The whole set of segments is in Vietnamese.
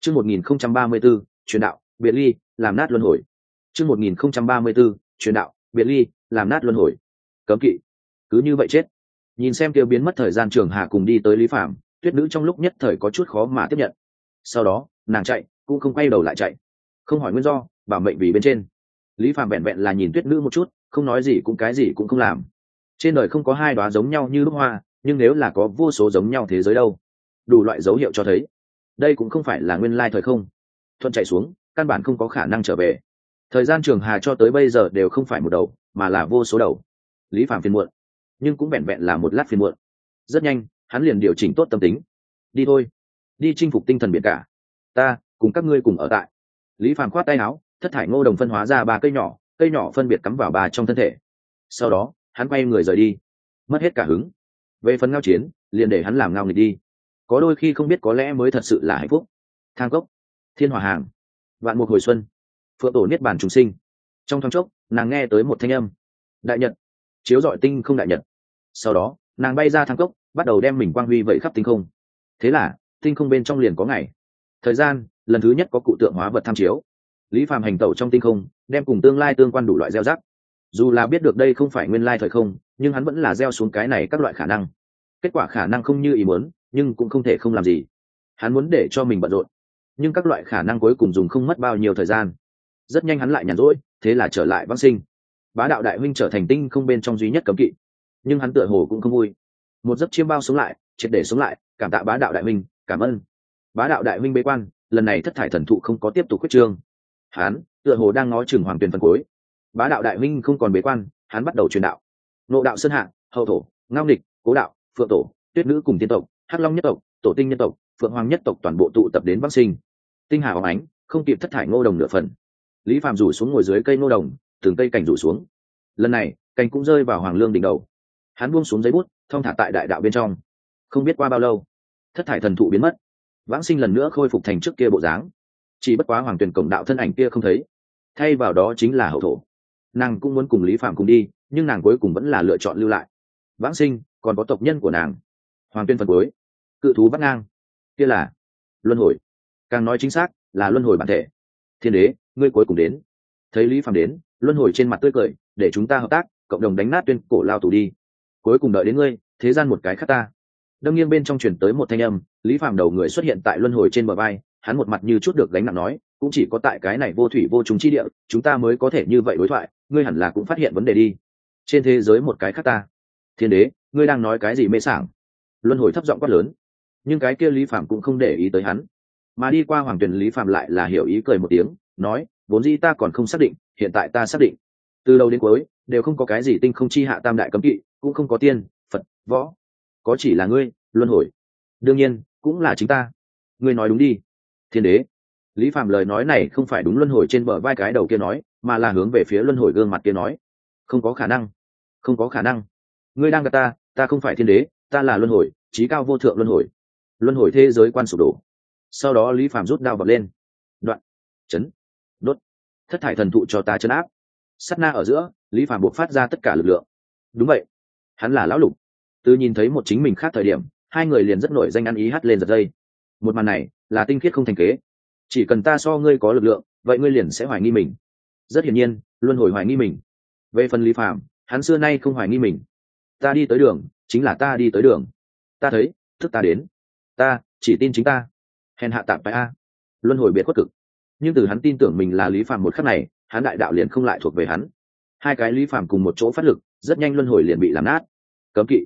Chương 1034, truyền đạo, biệt ly, làm nát luân hồi. Chương 1034, truyền đạo, biệt ly, làm nát luân hồi. Cấm kỵ. Cứ như vậy chết. Nhìn xem tiêu biến mất thời gian Trường Hà cùng đi tới Lý Phàm, Tuyết Nữ trong lúc nhất thời có chút khó mà tiếp nhận. Sau đó, nàng chạy, cũng không quay đầu lại chạy. Không hỏi nguyên do, bảo mệnh vì bên trên. Lý Phàm vẹn vẹn là nhìn Tuyết Nữ một chút, không nói gì cũng cái gì cũng không làm. Trên đời không có hai đóa giống nhau như lúc hoa, nhưng nếu là có vô số giống nhau thế giới đâu. Đủ loại dấu hiệu cho thấy, đây cũng không phải là nguyên lai thời không. Thuận chạy xuống, căn bản không có khả năng trở về. Thời gian Trường Hà cho tới bây giờ đều không phải một đầu, mà là vô số đầu. Lý Phàm phiền muộn, nhưng cũng vẹn vẹn là một lát phiền muộn. Rất nhanh, hắn liền điều chỉnh tốt tâm tính. Đi thôi, đi chinh phục tinh thần biển cả. Ta cùng các ngươi cùng ở tại. Lý Phàm khoát tay áo, thất thải ngô đồng phân hóa ra 3 cây nhỏ phân biệt cắm vào 3 trong thân thể. Sau đó, hắn quay người rời đi, mất hết cả hứng. Về phần ngao chiến, liền để hắn làm ngao nghịch đi. Có đôi khi không biết có lẽ mới thật sự là hạnh phúc. Thang cốc, thiên hỏa hàng, vạn mục hồi xuân, phượng tổ niết bàn trùng sinh. Trong thoáng chốc, nàng nghe tới một thanh âm. Đại nhật, chiếu rọi tinh không đại nhật. Sau đó, nàng bay ra thang cốc, bắt đầu đem mình quang huy vẩy khắp tinh không. Thế là, tinh không bên trong liền có ngày. Thời gian, lần thứ nhất có cụ tượng hóa vật tham chiếu. Lý Phàm hành tẩu trong tinh không, đem cùng tương lai tương quan đủ loại gieo rắc. Dù là biết được đây không phải nguyên lai thời không, nhưng hắn vẫn là gieo xuống cái này các loại khả năng. Kết quả khả năng không như ý muốn, nhưng cũng không thể không làm gì. Hắn muốn để cho mình bận rộn, nhưng các loại khả năng cuối cùng dùng không mất bao nhiêu thời gian. Rất nhanh hắn lại nhàn rỗi, thế là trở lại vãng sinh. Bá đạo đại huynh trở thành tinh không bên trong duy nhất cấm kỵ, nhưng hắn tựa hồ cũng không vui. Một giấc chiêm bao sống lại, triệt để sống lại, cảm tạ bá đạo đại huynh, cảm ơn. Bá đạo đại huynh bế quan, lần này thất thải thần thụ không có tiếp tục khuyết trương. Hắn tựa hồ đang ngó chừng hoàng tuyền phần cuối. Bá đạo đại huynh không còn bế quan, hắn bắt đầu truyền đạo. Ngộ đạo sơn hạ, hậu thổ, ngao nghịch, cố đạo, phượng tổ, tuyết nữ cùng tiên tộc, hắc long nhất tộc, tổ tinh nhân tộc, phượng hoàng nhất tộc toàn bộ tụ tập đến vãng sinh. Tinh hà óng ánh, không kịp thất thải ngô đồng nửa phần. Lý Phàm rủ xuống ngồi dưới cây ngô đồng, từng cây cành rủ xuống. Lần này, cành cũng rơi vào hoàng lương đỉnh đầu. Hắn buông xuống giấy bút, thong thả tại đại đạo bên trong. Không biết qua bao lâu, thất thải thần thụ biến mất, vãng sinh lần nữa khôi phục thành trước kia bộ dáng. Chỉ bất quá hoàng tuyển cổng đạo thân ảnh kia không thấy, thay vào đó chính là hậu thổ. Nàng cũng muốn cùng Lý Phàm cùng đi, nhưng nàng cuối cùng vẫn là lựa chọn lưu lại. Vãng sinh còn có tộc nhân của nàng. Hoàng tuyên phần cuối, cự thú bắt ngang, kia là luân hồi. Càng nói chính xác là luân hồi bản thể. Thiên đế, ngươi cuối cùng đến. Thấy Lý Phàm đến, luân hồi trên mặt tươi cười, để chúng ta hợp tác, cộng đồng đánh nát tuyên cổ lao tù đi. Cuối cùng đợi đến ngươi, thế gian một cái khác ta. Đông nghiêng bên trong truyền tới một thanh âm, Lý Phàm đầu người xuất hiện tại luân hồi trên bờ vai, hắn một mặt như chút được gánh nặng nói, cũng chỉ có tại cái này vô thủy vô trùng chi địa, chúng ta mới có thể như vậy đối thoại, ngươi hẳn là cũng phát hiện vấn đề đi. Trên thế giới một cái khác ta. Thiên đế, ngươi đang nói cái gì mê sảng? Luân hồi thấp giọng quát lớn, nhưng cái kia Lý Phàm cũng không để ý tới hắn, mà đi qua hoàng tuyển Lý Phàm lại là hiểu ý cười một tiếng, nói, vốn dĩ ta còn không xác định, hiện tại ta xác định. Từ đầu đến cuối đều không có cái gì tinh không chi hạ tam đại cấm kỵ, cũng không có tiên, Phật, võ, có chỉ là ngươi, luân hồi. Đương nhiên, cũng là chính ta. Ngươi nói đúng đi. Thiên đế. Lý Phàm lời nói này không phải đúng luân hồi trên bờ vai cái đầu kia nói, mà là hướng về phía luân hồi gương mặt kia nói. Không có khả năng, không có khả năng. Ngươi đang gạt ta, ta không phải thiên đế, ta là luân hồi, chí cao vô thượng luân hồi. Luân hồi thế giới quan sụp đổ. Sau đó Lý Phàm rút đao vọt lên. Đoạn, chấn, đốt, thất thải thần thụ cho ta chấn áp. Sát na ở giữa, Lý Phàm buộc phát ra tất cả lực lượng. Đúng vậy, hắn là lão lục. Từ nhìn thấy một chính mình khác thời điểm, hai người liền rất nổi danh ăn ý hắt lên giật dây. Một màn này là tinh khiết không thành kế. Chỉ cần ta so ngươi có lực lượng, vậy ngươi liền sẽ hoài nghi mình. Rất hiển nhiên, luân hồi hoài nghi mình. Về phần Lý Phàm, hắn xưa nay không hoài nghi mình. Ta đi tới đường, chính là ta đi tới đường. Ta thấy, thức ta đến. Ta chỉ tin chính ta. Hèn hạ tạm phải a. Luân hồi biệt khuất cực. Nhưng từ hắn tin tưởng mình là Lý Phàm một khắc này, hắn đại đạo liền không lại thuộc về hắn. Hai cái Lý Phàm cùng một chỗ phát lực, rất nhanh luân hồi liền bị làm nát. Cấm kỵ,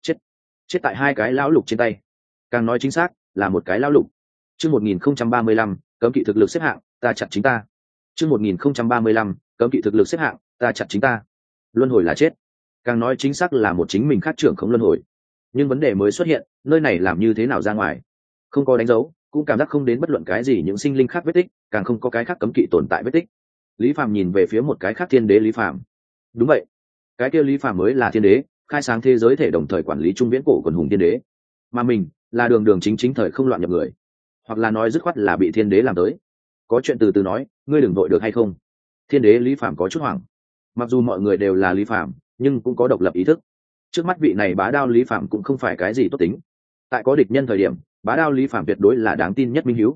chết tại hai cái lão lục trên tay. Càng nói chính xác là một cái lão lục. Chương 1035, cấm kỵ thực lực xếp hạng, ta chặt chính ta. Chương 1035, cấm kỵ thực lực xếp hạng, ta chặt chính ta. Luân hồi là chết. Càng nói chính xác là một chính mình khác trưởng không luân hồi. Nhưng vấn đề mới xuất hiện, nơi này làm như thế nào ra ngoài? Không có đánh dấu, cũng cảm giác không đến bất luận cái gì những sinh linh khác vết tích, càng không có cái khác cấm kỵ tồn tại vết tích. Lý Phàm nhìn về phía một cái khác thiên đế Lý Phàm. Đúng vậy, cái kia Lý Phàm mới là thiên đế, khai sáng thế giới thể đồng thời quản lý trung viễn cổ quần hùng thiên đế, mà mình là đường đường chính chính thời không loạn nhập người, hoặc là nói dứt khoát là bị thiên đế làm tới. Có chuyện từ từ nói, ngươi đừng vội được hay không? Thiên đế Lý Phàm có chút hoảng. Mặc dù mọi người đều là Lý Phàm, nhưng cũng có độc lập ý thức. Trước mắt vị này bá đao Lý Phàm cũng không phải cái gì tốt tính. Tại có địch nhân thời điểm, bá đao Lý Phàm tuyệt đối là đáng tin nhất minh hiếu.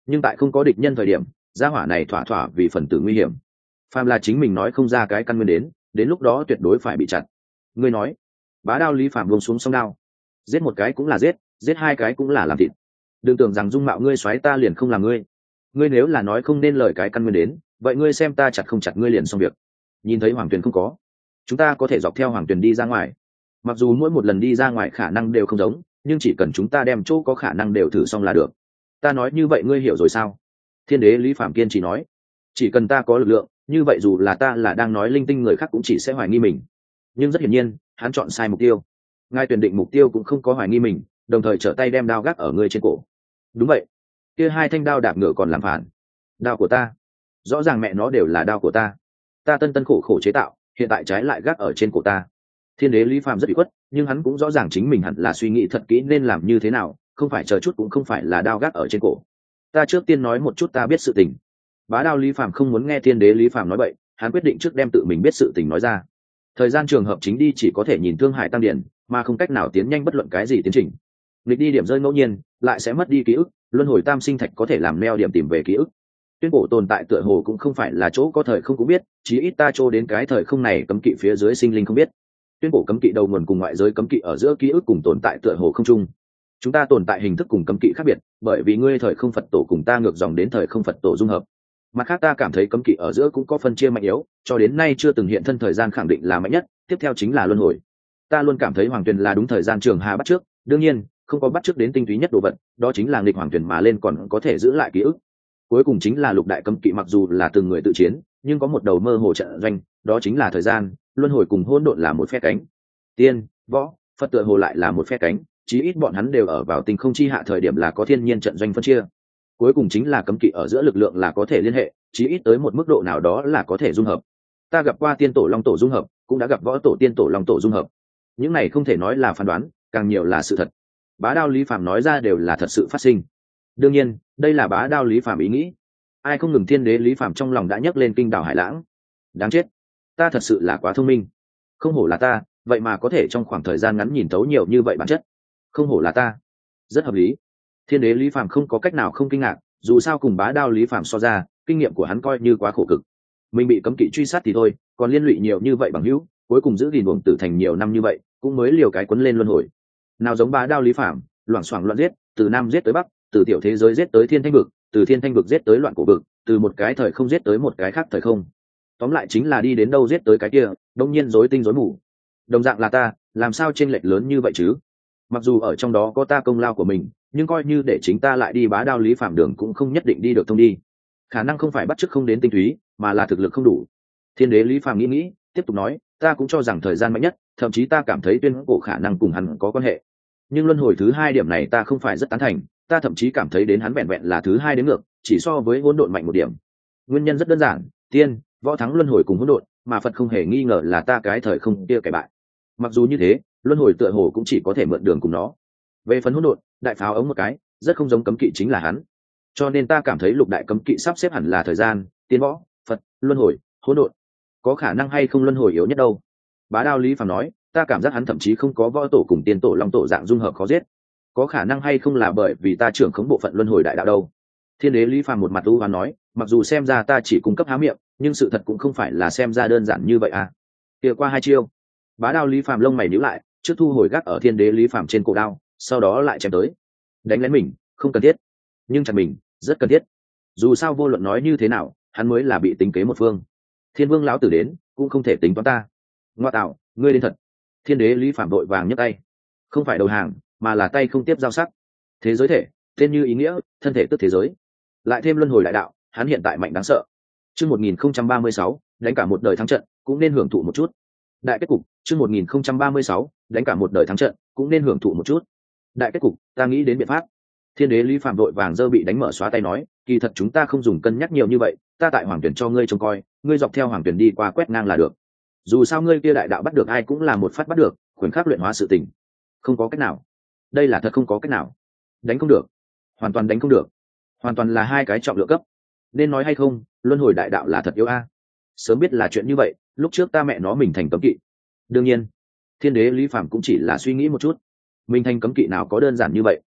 nhưng tại không có địch nhân thời điểm gia hỏa này thỏa thỏa vì phần tử nguy hiểm. Phàm là chính mình nói không ra cái căn nguyên đến lúc đó tuyệt đối phải bị chặt. Ngươi nói. Bá đao Lý Phạm buông xuống song đao. Giết một cái cũng là giết hai cái cũng là làm thịt. Đừng tưởng rằng dung mạo ngươi xoáy ta liền không làm ngươi. Ngươi nếu là nói không nên lời cái căn nguyên vậy ngươi xem ta chặt không chặt ngươi liền xong việc. Nhìn thấy Hoàng Tuyền không có, chúng ta có thể dọc theo Hoàng Tuyền đi ra ngoài. Mặc dù mỗi một lần đi ra ngoài khả năng đều không giống, nhưng chỉ cần chúng ta đem chỗ có khả năng đều thử xong là được. Ta nói như vậy ngươi hiểu rồi sao? Thiên đế Lý Phạm kiên trì nói. Chỉ cần ta có lực lượng, như vậy dù là ta là đang nói linh tinh người khác cũng chỉ sẽ hoài nghi mình. Nhưng rất hiển nhiên hắn chọn sai mục tiêu. Ngài tuyển định mục tiêu cũng không có hoài nghi mình, đồng thời trở tay đem đao gác ở ngươi trên cổ. Đúng vậy, kia hai thanh đao đạp ngựa còn làm phản. Đao của ta, rõ ràng mẹ nó đều là đao của ta. Ta tân khổ khổ chế tạo, hiện tại trái lại gác ở trên cổ ta. Thiên đế Lý Phạm rất bị khuất, nhưng hắn cũng rõ ràng chính mình hẳn là suy nghĩ thật kỹ nên làm như thế nào, không phải chờ chút cũng không phải là đao gác ở trên cổ. Ta trước tiên nói một chút ta biết sự tình. Bá đao Lý Phạm không muốn nghe thiên đế Lý Phạm nói bậy, hắn quyết định trước đem tự mình biết sự tình nói ra. Thời gian trường hợp chính đi chỉ có thể nhìn Thương Hải tăng điển, mà không cách nào tiến nhanh bất luận cái gì tiến trình. Nghịch đi điểm rơi ngẫu nhiên, lại sẽ mất đi ký ức, luân hồi tam sinh thạch có thể làm neo điểm tìm về ký ức. Tuyên cổ tồn tại tựa hồ cũng không phải là chỗ có thời không cũng biết, chí ít ta chỗ đến cái thời không này cấm kỵ phía dưới sinh linh không biết. Tuyên cổ cấm kỵ đầu nguồn cùng ngoại giới cấm kỵ ở giữa ký ức cùng tồn tại tựa hồ không chung. Chúng ta tồn tại hình thức cùng cấm kỵ khác biệt, bởi vì ngươi thời không Phật tổ cùng ta ngược dòng đến thời không Phật tổ dung hợp. Mặt khác ta cảm thấy cấm kỵ ở giữa cũng có phân chia mạnh yếu, cho đến nay chưa từng hiện thân thời gian khẳng định là mạnh nhất, tiếp theo chính là luân hồi. Ta luôn cảm thấy Hoàng Tuyền là đúng thời gian trường hà bắt trước, đương nhiên không có bắt trước đến tinh túy nhất đồ vật, đó chính là nghịch Hoàng Tuyền mà lên còn có thể giữ lại ký ức. Cuối cùng chính là lục đại cấm kỵ, mặc dù là từng người tự chiến, nhưng có một đầu mơ hồ trận doanh, đó chính là thời gian, luân hồi cùng hỗn độn là một phe cánh. Tiên, võ, Phật tựa hồ lại là một phe cánh, chí ít bọn hắn đều ở vào tinh không chi hạ thời điểm là có thiên nhiên trận doanh phân chia. Cuối cùng chính là cấm kỵ ở giữa lực lượng là có thể liên hệ, chí ít tới một mức độ nào đó là có thể dung hợp. Ta gặp qua tiên tổ long tổ dung hợp, cũng đã gặp võ tổ tiên tổ long tổ dung hợp. Những này không thể nói là phán đoán, càng nhiều là sự thật. Bá đao Lý Phạm nói ra đều là thật sự phát sinh. Đương nhiên đây là bá đao Lý Phạm ý nghĩ, ai không ngừng thiên đế Lý Phạm trong lòng đã nhấc lên kinh đảo hải lãng. Đáng chết, ta thật sự là quá thông minh, không hổ là ta, vậy mà có thể trong khoảng thời gian ngắn nhìn thấu nhiều như vậy bản chất, không hổ là ta, rất hợp lý. Thiên đế Lý Phạm không có cách nào không kinh ngạc, dù sao cùng bá đao Lý Phạm so ra, kinh nghiệm của hắn coi như quá khổ cực. Mình bị cấm kỵ truy sát thì thôi, còn liên lụy nhiều như vậy bằng hữu, cuối cùng giữ gìn uổng tử thành nhiều năm như vậy, cũng mới liều cái quấn lên luân hồi. Nào giống bá đao Lý Phạm, loảng xoảng loạn giết, từ nam giết tới bắc, từ tiểu thế giới giết tới thiên thanh vực, từ thiên thanh vực giết tới loạn cổ vực, từ một cái thời không giết tới một cái khác thời không. Tóm lại chính là đi đến đâu giết tới cái kia, đông nhiên rối tinh rối mù. Đồng dạng là ta, làm sao chênh lệch lớn như vậy chứ? Mặc dù ở trong đó có ta công lao của mình, nhưng coi như để chính ta lại đi bá đao Lý Phạm đường cũng không nhất định đi được thông đi. Khả năng không phải bắt chước không đến tinh túy, mà là thực lực không đủ. Thiên đế Lý Phạm nghĩ, tiếp tục nói, ta cũng cho rằng thời gian mạnh nhất, thậm chí ta cảm thấy tuyên cổ khả năng cùng hắn có quan hệ. Nhưng luân hồi thứ hai điểm này ta không phải rất tán thành, ta thậm chí cảm thấy đến hắn vẹn vẹn là thứ hai đến ngược, chỉ so với hỗn độn mạnh một điểm. Nguyên nhân rất đơn giản, tiên, võ thắng luân hồi cùng hỗn độn, mà Phật không hề nghi ngờ là ta cái thời không kia cải bại. Mặc dù như thế, luân hồi tựa hồ cũng chỉ có thể mượn đường cùng nó. Về phần hỗn độn, đại pháo ống một cái, rất không giống cấm kỵ chính là hắn. Cho nên ta cảm thấy lục đại cấm kỵ sắp xếp hẳn là thời gian, tiên, võ, Phật, luân hồi, hỗn độn. Có khả năng hay không luân hồi yếu nhất đâu? Bá đao Lý Phạm nói, ta cảm giác hắn thậm chí không có võ tổ cùng tiên tổ long tổ dạng dung hợp khó giết. Có khả năng hay không là bởi vì ta trưởng khống bộ phận luân hồi đại đạo đâu? Thiên đế Lý Phạm một mặt u hoán nói, mặc dù xem ra ta chỉ cung cấp há miệng, nhưng sự thật cũng không phải là xem ra đơn giản như vậy à. Kia qua hai chiêu. Bá đao Lý Phạm lông mày nhíu lại, trước thu hồi gác ở thiên đế Lý Phạm trên cổ đao, sau đó lại chém tới. Đánh lén mình, không cần thiết, nhưng chặt mình, rất cần thiết. Dù sao vô luận nói như thế nào, hắn mới là bị tính kế một phương. Thiên vương lão tử đến, cũng không thể tính toán ta. Ngoa tạo, ngươi đến thật. Thiên đế Lý Phạm đội vàng nhấc tay, không phải đầu hàng, mà là tay không tiếp giao sắc. Thế giới thể, tên như ý nghĩa, thân thể tức thế giới. Lại thêm luân hồi đại đạo, hắn hiện tại mạnh đáng sợ. Chương 1036, đánh cả một đời thắng trận, cũng nên hưởng thụ một chút. Đại kết cục, chương 1036, đánh cả một đời thắng trận, cũng nên hưởng thụ một chút. Đại kết cục, ta nghĩ đến biện pháp. Thiên đế Lý Phạm đội vàng dơ bị đánh mở xóa tay nói, kỳ thật chúng ta không dùng cân nhắc nhiều như vậy, ta tại Hoàng Tuyển cho ngươi trông coi, ngươi dọc theo Hoàng Tuyển đi qua quét ngang là được. Dù sao ngươi kia đại đạo bắt được ai cũng là một phát bắt được, khoảnh khắc luyện hóa sự tình. Không có cách nào. Đây là thật không có cách nào. Đánh không được. Hoàn toàn đánh không được. Hoàn toàn là hai cái trọng lượng cấp. Nên nói hay không, luân hồi đại đạo là thật yếu a. Sớm biết là chuyện như vậy, lúc trước ta mẹ nó mình thành cấm kỵ. Đương nhiên, thiên đế Lý Phạm cũng chỉ là suy nghĩ một chút. Mình thành cấm kỵ nào có đơn giản như vậy.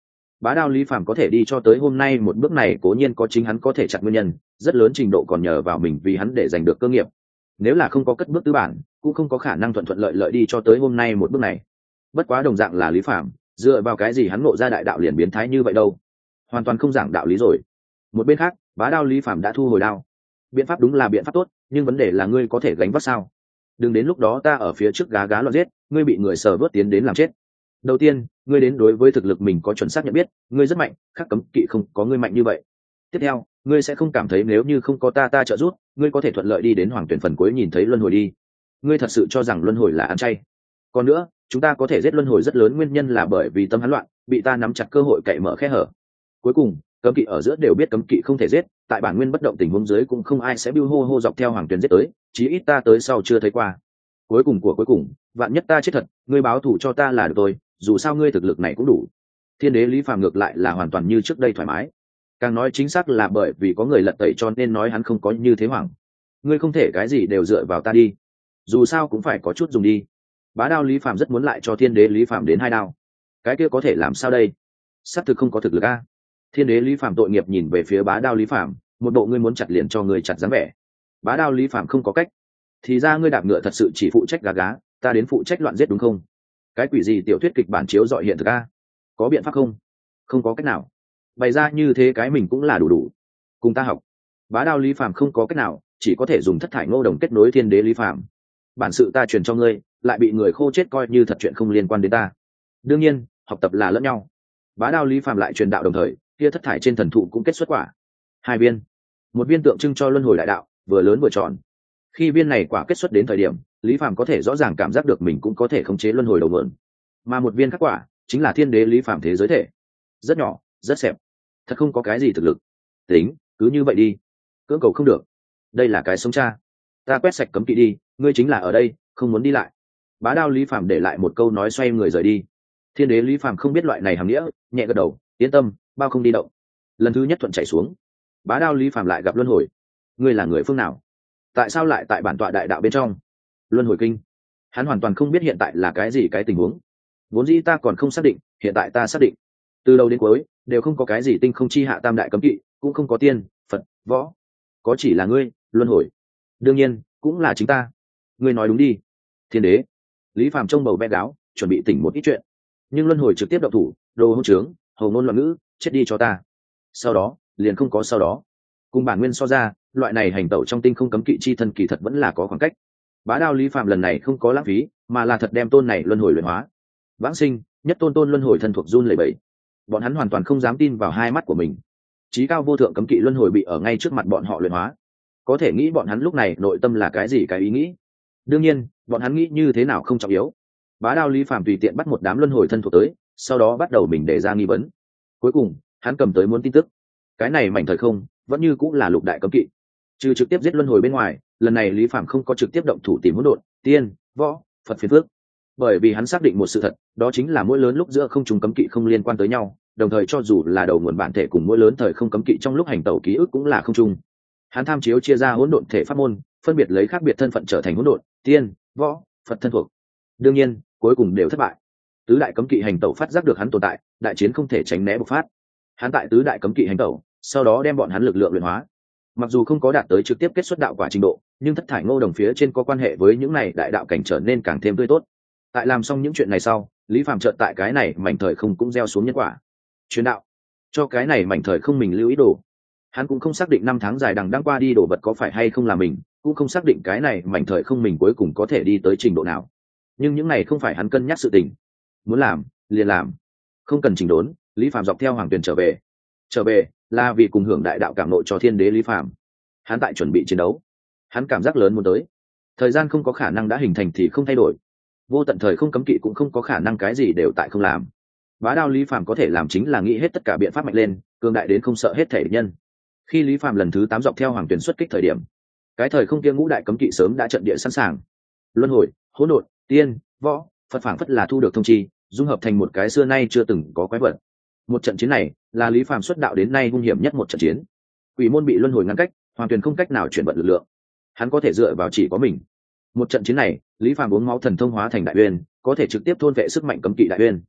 Bá Đao Lý Phàm có thể đi cho tới hôm nay một bước này cố nhiên có chính hắn có thể chặt nguyên nhân, rất lớn trình độ còn nhờ vào mình vì hắn để giành được cơ nghiệp. Nếu là không có cất bước tứ bản, cũng không có khả năng thuận thuận lợi lợi đi cho tới hôm nay một bước này. Bất quá đồng dạng là Lý Phàm, dựa vào cái gì hắn ngộ ra đại đạo liền biến thái như vậy đâu? Hoàn toàn không giảng đạo lý rồi. Một bên khác, Bá Đao Lý Phàm đã thu hồi đao. Biện pháp đúng là biện pháp tốt, nhưng vấn đề là ngươi có thể gánh vác sao? Đừng đến lúc đó ta ở phía trước gá gá loạn giết, ngươi bị người sờ vớt tiến đến làm chết. Đầu tiên, ngươi đến đối với thực lực mình có chuẩn xác nhận biết, ngươi rất mạnh, khác cấm kỵ không có ngươi mạnh như vậy. Tiếp theo, ngươi sẽ không cảm thấy nếu như không có ta trợ giúp, ngươi có thể thuận lợi đi đến hoàng tuyển phần cuối nhìn thấy luân hồi đi. Ngươi thật sự cho rằng luân hồi là ăn chay? Còn nữa, chúng ta có thể giết luân hồi rất lớn nguyên nhân là bởi vì tâm hắn loạn, bị ta nắm chặt cơ hội cậy mở khe hở. Cuối cùng, cấm kỵ ở giữa đều biết cấm kỵ không thể giết, tại bản nguyên bất động tình huống dưới cũng không ai sẽ bưu hô hô dọc theo hoàng tuyển giết tới, chí ít ta tới sau chưa thấy qua. Cuối cùng của cuối cùng, vạn nhất ta chết thật, ngươi báo thù cho ta là được tôi, dù sao ngươi thực lực này cũng đủ. Thiên đế Lý Phàm ngược lại là hoàn toàn như trước đây thoải mái, càng nói chính xác là bởi vì có người lật tẩy cho nên nói hắn không có như thế hoảng. Ngươi không thể cái gì đều dựa vào ta đi, dù sao cũng phải có chút dùng đi. Bá Đao Lý Phàm rất muốn lại cho thiên đế Lý Phàm đến 2 đao, cái kia có thể làm sao đây? Xác thực không có thực lực a. Thiên đế Lý Phàm tội nghiệp nhìn về phía Bá Đao Lý Phàm, một bộ ngươi muốn chặt liền cho ngươi chặt dáng vẻ. Bá Đao Lý Phàm không có cách, thì ra ngươi đạp ngựa thật sự chỉ phụ trách gá gá, ta đến phụ trách loạn giết đúng không? Cái quỷ gì tiểu thuyết kịch bản chiếu dọi hiện thực a? Có biện pháp không? Không có cách nào. Bày ra như thế cái mình cũng là đủ. Cùng ta học. Bá Đao Lý Phàm không có cách nào, chỉ có thể dùng thất thải ngô đồng kết nối thiên đế Lý Phàm. Bản sự ta truyền cho ngươi, lại bị người khô chết coi như thật chuyện không liên quan đến ta. Đương nhiên, học tập là lẫn nhau. Bá Đao Lý Phàm lại truyền đạo đồng thời, kia thất thải trên thần thụ cũng kết xuất quả. 2 viên. Một viên tượng trưng cho luân hồi đại đạo, vừa lớn vừa tròn. Khi viên này quả kết xuất đến thời điểm, Lý Phàm có thể rõ ràng cảm giác được mình cũng có thể khống chế luân hồi đầu nguồn. Mà một viên khác quả, chính là thiên đế Lý Phàm thế giới thể. Rất nhỏ, rất xẹp. Thật không có cái gì thực lực. Tính, cứ như vậy đi. Cưỡng cầu không được. Đây là cái sống cha. Ta quét sạch cấm kỵ đi, ngươi chính là ở đây, không muốn đi lại. Bá Đao Lý Phàm để lại một câu nói xoay người rời đi. Thiên đế Lý Phàm không biết loại này hàm nghĩa, nhẹ gật đầu, yên tâm, bao không đi động. Lần thứ nhất thuận chạy xuống. Bá Đao Lý Phàm lại gặp luân hồi. Ngươi là người phương nào? Tại sao lại tại bản tọa đại đạo bên trong? Luân hồi kinh. Hắn hoàn toàn không biết hiện tại là cái gì cái tình huống. Vốn dĩ ta còn không xác định, hiện tại ta xác định. Từ đầu đến cuối đều không có cái gì tinh không chi hạ tam đại cấm kỵ, cũng không có tiên, Phật, võ, có chỉ là ngươi, luân hồi. Đương nhiên, cũng là chính ta. Ngươi nói đúng đi. Thiên đế. Lý Phàm trông bầu bé gáo, chuẩn bị tỉnh một ít chuyện, nhưng luân hồi trực tiếp động thủ, đồ hỗn trướng, hầu ngôn loạn ngữ, chết đi cho ta. Sau đó, liền không có sau đó. Cùng bản nguyên so ra, loại này hành tẩu trong tinh không cấm kỵ chi thân kỳ thật vẫn là có khoảng cách. Bá Đao Lý Phàm lần này không có lãng phí, mà là thật đem tôn này luân hồi luyện hóa. Vãng sinh, nhất tôn luân hồi thân thuộc run lẩy bẩy. Bọn hắn hoàn toàn không dám tin vào hai mắt của mình. Chí cao vô thượng cấm kỵ luân hồi bị ở ngay trước mặt bọn họ luyện hóa. Có thể nghĩ bọn hắn lúc này nội tâm là cái gì cái ý nghĩ. Đương nhiên, bọn hắn nghĩ như thế nào không trọng yếu. Bá Đao Lý Phàm tùy tiện bắt một đám luân hồi thân thuộc tới, sau đó bắt đầu mình để ra nghi vấn. Cuối cùng, hắn cầm tới muốn tin tức. Cái này mảnh thời không, vẫn như cũng là lục đại cấm kỵ. Trừ trực tiếp giết luân hồi bên ngoài, lần này Lý Phàm không có trực tiếp động thủ tìm hỗn độn, tiên, võ, Phật phiền phước. Bởi vì hắn xác định một sự thật, đó chính là mỗi lớn lúc giữa không trùng cấm kỵ không liên quan tới nhau, đồng thời cho dù là đầu nguồn bản thể cùng mỗi lớn thời không cấm kỵ trong lúc hành tẩu ký ức cũng là không trùng. Hắn tham chiếu chia ra hỗn độn thể pháp môn, phân biệt lấy khác biệt thân phận trở thành hỗn độn, tiên, võ, Phật thân thuộc. Đương nhiên, cuối cùng đều thất bại. Tứ đại cấm kỵ hành tẩu phát giác được hắn tồn tại, đại chiến không thể tránh né bộc phát. Hắn tại tứ đại cấm kỵ hành tẩu, sau đó đem bọn hắn lực lượng luyện hóa. Mặc dù không có đạt tới trực tiếp kết xuất đạo quả trình độ, nhưng thất thải ngô đồng phía trên có quan hệ với những này đại đạo cảnh trở nên càng thêm tươi tốt. Tại làm xong những chuyện này sau, Lý Phàm chợt tại cái này mảnh thời không cũng gieo xuống nhân quả. Truyền đạo cho cái này mảnh thời không mình lưu ý đồ. Hắn cũng không xác định 5 tháng dài đằng đang qua đi đồ vật có phải hay không là mình, cũng không xác định cái này mảnh thời không mình cuối cùng có thể đi tới trình độ nào. Nhưng những này không phải hắn cân nhắc sự tình. Muốn làm, liền làm. Không cần chỉnh đốn, Lý Phàm dọc theo hoàng tuyền trở về. Trở về là vì cùng hưởng đại đạo cảm ngộ cho thiên đế Lý Phàm. Hắn tại chuẩn bị chiến đấu. Hắn cảm giác lớn muốn tới. Thời gian không có khả năng đã hình thành thì không thay đổi. Vô tận thời không cấm kỵ cũng không có khả năng cái gì đều tại không làm. Bá Đao Lý Phàm có thể làm chính là nghĩ hết tất cả biện pháp mạnh lên, cường đại đến không sợ hết thể địch nhân. Khi Lý Phàm lần thứ 8 dọc theo hoàng tuyển xuất kích thời điểm, cái thời không kia ngũ đại cấm kỵ sớm đã trận địa sẵn sàng. Luân hồi, hỗn độn, tiên, võ, Phật phảng phất là thu được thông chi, dung hợp thành một cái xưa nay chưa từng có quái vật. Một trận chiến này là Lý Phàm xuất đạo đến nay hung hiểm nhất một trận chiến. Quỷ môn bị luân hồi ngăn cách, hoàng tuyển không cách nào chuyển vận lực lượng. Hắn có thể dựa vào chỉ có mình. Một trận chiến này, Lý Phàm uống máu thần thông hóa thành đại uyên, có thể trực tiếp thôn vệ sức mạnh cấm kỵ đại uyên.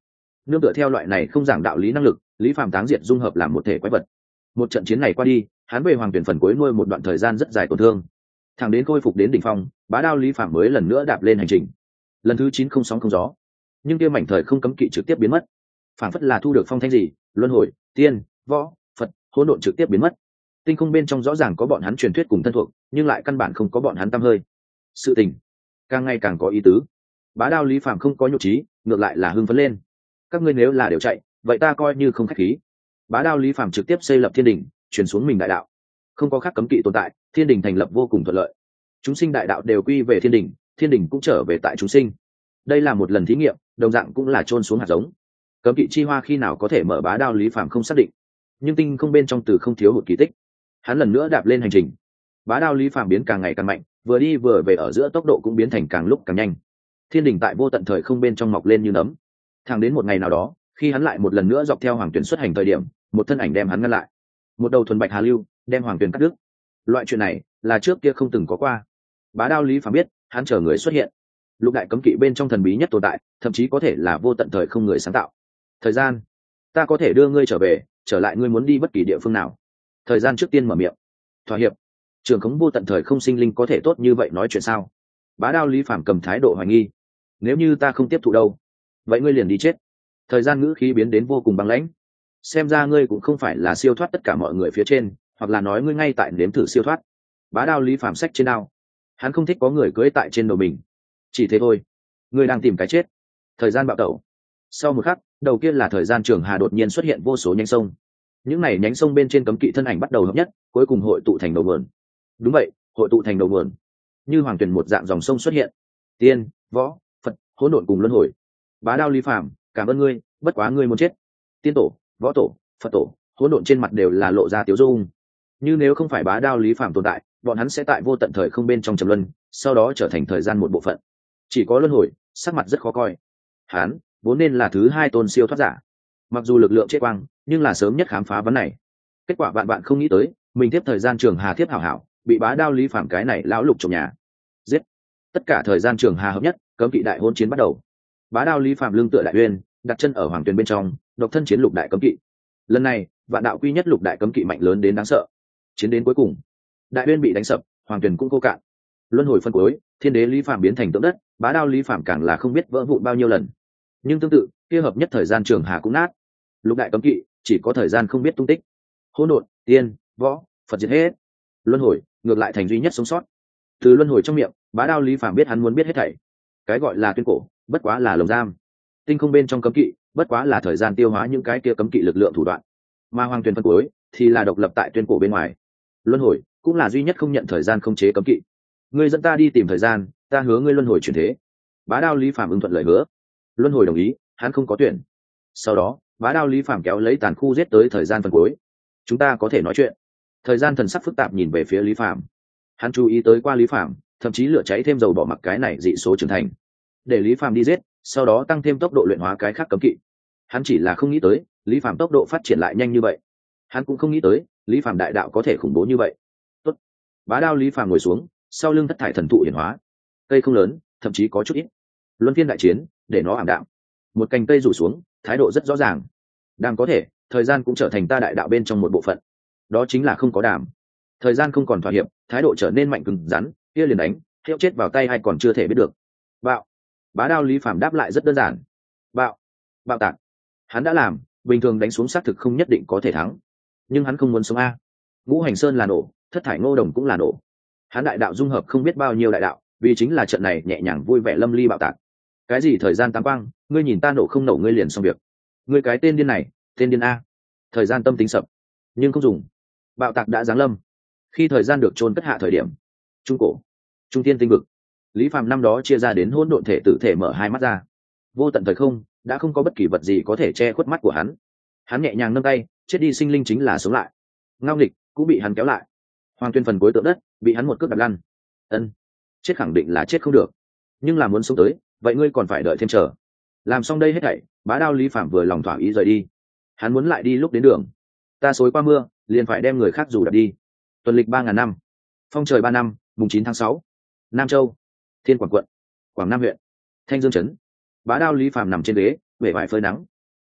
nương tựa theo loại này không giảng đạo lý năng lực, Lý Phàm táng diệt dung hợp làm một thể quái vật. Một trận chiến này qua đi, hắn về Hoàng Tuyển phần cuối nuôi một đoạn thời gian rất dài tổn thương, thẳng đến khôi phục đến đỉnh phong, bá đao Lý Phàm mới lần nữa đạp lên hành trình. Lần thứ 9 không sóng không gió, nhưng kia mảnh thời không cấm kỵ trực tiếp biến mất, phản phất là thu được phong thanh gì, luân hồi, tiên, võ, Phật, hỗn độn trực tiếp biến mất. Tinh không bên trong rõ ràng có bọn hắn truyền thuyết cùng thân thuộc, nhưng lại căn bản không có bọn hắn tăm hơi. Sự tình càng ngày càng có ý tứ. Bá đao Lý Phàm không có nhục trí, ngược lại là hưng phấn lên. Các ngươi nếu là đều chạy, vậy ta coi như không khách khí. Bá đao Lý Phàm trực tiếp xây lập thiên đình, truyền xuống mình đại đạo. Không có khác cấm kỵ tồn tại, thiên đình thành lập vô cùng thuận lợi. Chúng sinh đại đạo đều quy về thiên đình cũng trở về tại chúng sinh. Đây là một lần thí nghiệm, đồng dạng cũng là chôn xuống hạt giống. Cấm kỵ chi hoa khi nào có thể mở, bá đao Lý Phàm không xác định, nhưng tinh không bên trong từ không thiếu hụt kỳ tích. Hắn lần nữa đạp lên hành trình. Bá đao Lý Phàm biến càng ngày càng mạnh, vừa đi vừa về ở giữa tốc độ cũng biến thành càng lúc càng nhanh. Thiên đình tại vô tận thời không bên trong mọc lên như nấm. Thẳng đến một ngày nào đó, khi hắn lại một lần nữa dọc theo Hoàng Tuyển xuất hành thời điểm, một thân ảnh đem hắn ngăn lại. Một đầu thuần bạch hà lưu đem Hoàng Tuyển cắt đứt. Loại chuyện này là trước kia không từng có qua. Bá đao Lý Phàm biết, hắn chờ người xuất hiện. Lục đại cấm kỵ bên trong thần bí nhất tồn tại, thậm chí có thể là vô tận thời không người sáng tạo. Thời gian, ta có thể đưa ngươi trở về, trở lại ngươi muốn đi bất kỳ địa phương nào. Thời gian trước tiên mở miệng. Thỏa hiệp. Trường khống vô tận thời không sinh linh có thể tốt như vậy nói chuyện sao? Bá đao Lý Phàm cầm thái độ hoài nghi. Nếu như ta không tiếp thụ đâu, vậy ngươi liền đi chết. Thời gian ngữ khí biến đến vô cùng băng lãnh. Xem ra ngươi cũng không phải là siêu thoát tất cả mọi người phía trên, hoặc là nói ngươi ngay tại nếm thử siêu thoát. Bá đao Lý Phàm xách trên đao. Hắn không thích có người cưỡi tại trên đầu mình. Chỉ thế thôi. Ngươi đang tìm cái chết. Thời gian bạo tẩu. Sau một khắc, đầu kia là thời gian trường hà đột nhiên xuất hiện vô số nhánh sông. Những này nhánh sông bên trên cấm kỵ thân ảnh bắt đầu hợp nhất, cuối cùng hội tụ thành đầu nguồn. Đúng vậy, hội tụ thành đầu nguồn. Như Hoàng Tuyển một dạng dòng sông xuất hiện. Tiên, võ, Phật, hỗn độn cùng luân hồi. Bá đao Lý Phàm, cảm ơn ngươi, bất quá ngươi muốn chết. Tiên tổ, võ tổ, Phật tổ, hỗn độn trên mặt đều là lộ ra tiếu dung. Như nếu không phải bá đao Lý Phàm tồn tại, bọn hắn sẽ tại vô tận thời không bên trong trầm luân, sau đó trở thành thời gian một bộ phận. Chỉ có luân hồi, sắc mặt rất khó coi. Hắn vốn nên là thứ 2 tôn siêu thoát giả, mặc dù lực lượng chết quang, nhưng là sớm nhất khám phá vấn này. Kết quả bạn không nghĩ tới, mình tiếp thời gian trường hà tiếp hảo hảo, bị bá đao Lý Phàm cái này lão lục trong nhà giết. Tất cả thời gian trường hà hợp nhất, cấm kỵ đại hôn chiến bắt đầu. Bá đao Lý Phàm lưng tựa đại uyên, đặt chân ở Hoàng Tuyển bên trong, độc thân chiến lục đại cấm kỵ. Lần này, vạn đạo quy nhất lục đại cấm kỵ mạnh lớn đến đáng sợ. Chiến đến cuối cùng, đại uyên bị đánh sập, Hoàng Tuyển cũng khô cạn. Luân hồi phân cuối, thiên đế Lý Phàm biến thành tượng đất, bá đao Lý Phàm càng là không biết vỡ vụn bao nhiêu lần. Nhưng tương tự, kia hợp nhất thời gian trường hà cũng nát. Lục đại cấm kỵ chỉ có thời gian không biết tung tích. Hỗn độn, tiên, võ, Phật diệt hết. Luân hồi ngược lại thành duy nhất sống sót. Từ luân hồi trong miệng, bá đao Lý Phàm biết hắn muốn biết hết thảy. Cái gọi là tuyên cổ, bất quá là lồng giam. Tinh không bên trong cấm kỵ, bất quá là thời gian tiêu hóa những cái kia cấm kỵ lực lượng thủ đoạn. Mà Hoàng Tuyển phân cuối thì là độc lập tại tuyên cổ bên ngoài. Luân hồi cũng là duy nhất không nhận thời gian không chế cấm kỵ. Ngươi dẫn ta đi tìm thời gian, ta hứa ngươi luân hồi chuyển thế. Bá đao Lý Phàm ứng thuận lời hứa. Luân hồi đồng ý, hắn không có tuyển. Sau đó, bá đao Lý Phàm kéo lấy tàn khu giết tới thời gian phần cuối. Chúng ta có thể nói chuyện. Thời gian thần sắc phức tạp nhìn về phía Lý Phàm. Hắn chú ý tới qua Lý Phàm, thậm chí lửa cháy thêm dầu bỏ mặc cái này dị số trưởng thành, để Lý Phàm đi giết, sau đó tăng thêm tốc độ luyện hóa cái khác cấm kỵ. Hắn chỉ là không nghĩ tới Lý Phàm tốc độ phát triển lại nhanh như vậy. Hắn cũng không nghĩ tới Lý Phàm đại đạo có thể khủng bố như vậy. Tốt. Bá đao Lý Phàm ngồi xuống, sau lưng thất thải thần thụ hiển hóa. Cây không lớn, thậm chí có chút ít. Luân phiên đại chiến, để nó ảm đạm. Một cành cây rủ xuống, thái độ rất rõ ràng. Đang có thể, thời gian cũng trở thành ta đại đạo bên trong một bộ phận. Đó chính là không có đảm. Thời gian không còn thỏa hiệp, thái độ trở nên mạnh cứng rắn, kia liền đánh, hiệu chết vào tay hay còn chưa thể biết được. Bạo. Bá đao Lý Phàm đáp lại rất đơn giản. Bạo. Bạo tạc. Hắn đã làm, bình thường đánh xuống xác thực không nhất định có thể thắng, nhưng hắn không muốn sống a. Ngũ Hành Sơn là nổ, thất thải ngô đồng cũng là nổ. Hắn đại đạo dung hợp không biết bao nhiêu đại đạo, vì chính là trận này nhẹ nhàng vui vẻ lâm ly bạo tạc. Cái gì thời gian tám quang, ngươi nhìn ta nổ không nổ ngươi liền xong việc. Ngươi cái tên điên này, tên điên a. Thời gian tâm tính sập, nhưng không dùng. Bạo tạc đã giáng lâm. Khi thời gian được chôn cất hạ thời điểm, trung cổ, trung tiên tinh vực, Lý Phàm năm đó chia ra đến hỗn độn thể tử thể mở hai mắt ra. Vô tận thời không, đã không có bất kỳ vật gì có thể che khuất mắt của hắn. Hắn nhẹ nhàng nâng tay, chết đi sinh linh chính là sống lại. Ngao nghịch cũng bị hắn kéo lại. Hoàng Tuyên phần cuối tượng đất bị hắn một cước đạp lăn. Ân, chết khẳng định là chết không được, nhưng là muốn sống tới, vậy ngươi còn phải đợi thêm chờ. Làm xong đây hết thảy, bá đao Lý Phàm vừa lòng thỏa ý rời đi. Hắn muốn lại đi lúc đến đường. Ta xối qua mưa, liền phải đem người khác dù đạp đi. Tuần lịch 3000 năm, phong trời 3 năm, mùng 9 tháng 6, Nam Châu, Thiên Quảng quận, Quảng Nam huyện, Thanh Dương trấn. Bá đao Lý Phàm nằm trên ghế, bể vải phơi nắng.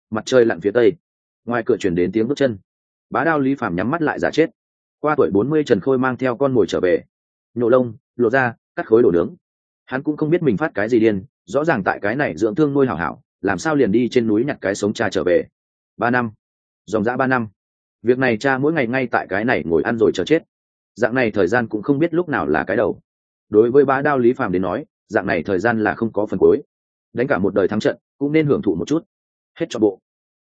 Mặt trời lặn phía tây, ngoài cửa chuyển đến tiếng bước chân. Bá Đao Lý Phàm nhắm mắt lại giả chết. Qua tuổi 40 Trần Khôi mang theo con mồi trở về, nhổ lông lộ ra, cắt khối đổ nướng. Hắn cũng không biết mình phát cái gì điên, rõ ràng tại cái này dưỡng thương nuôi hảo hảo, làm sao liền đi trên núi nhặt cái sống cha trở về. 3 năm, dòng dã 3 năm, việc này cha mỗi ngày ngay tại cái này ngồi ăn rồi chờ chết. Dạng này thời gian cũng không biết lúc nào là cái đầu. Đối với Bá Đao Lý Phàm đến nói, dạng này thời gian là không có phần cuối. Đánh cả một đời thắng trận cũng nên hưởng thụ một chút. Hết cho bộ.